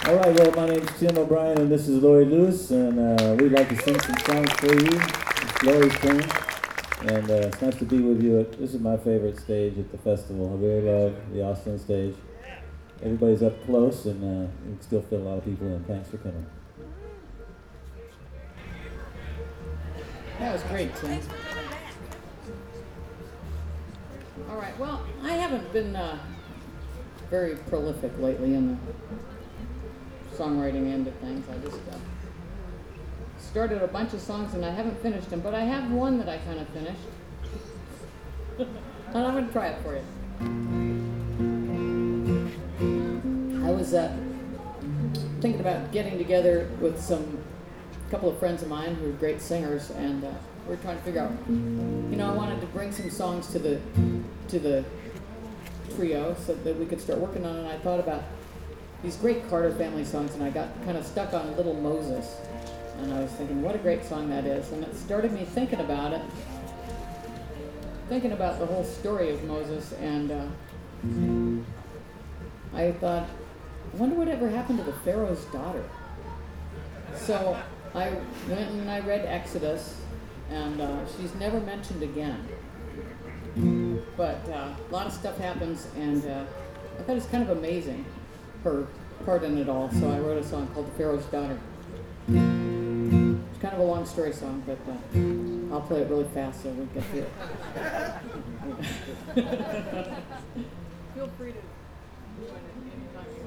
All right, well, my name's Tim O'Brien, and this is Lori Lewis, and we'd like to sing some songs for you. It's Lori's turn, and it's nice to be with you. This is my favorite stage at the festival. I really love the Austin stage. Everybody's up close, and you can still fit a lot of people in. Thanks for coming. That was great, Tim. All right, well, I haven't been very prolific lately in the songwriting end of things. I just started a bunch of songs and I haven't finished them, but I have one that I kind of finished. And I'm going to try it for you. I was thinking about getting together with a couple of friends of mine who are great singers, and we're trying to figure out, I wanted to bring some songs to the trio so that we could start working on it. And I thought about these great Carter family songs, and I got kind of stuck on Little Moses, and I was thinking, what a great song that is. And it started me thinking about it, thinking about the whole story of Moses, and I thought, I wonder whatever happened to the Pharaoh's daughter. So I went and I read Exodus, and she's never mentioned again. But a lot of stuff happens, and I thought it's kind of amazing, her part in it all. So I wrote a song called The Pharaoh's Daughter. It's kind of a long story song, but I'll play it really fast so we get through it. Feel free to join it anytime you want.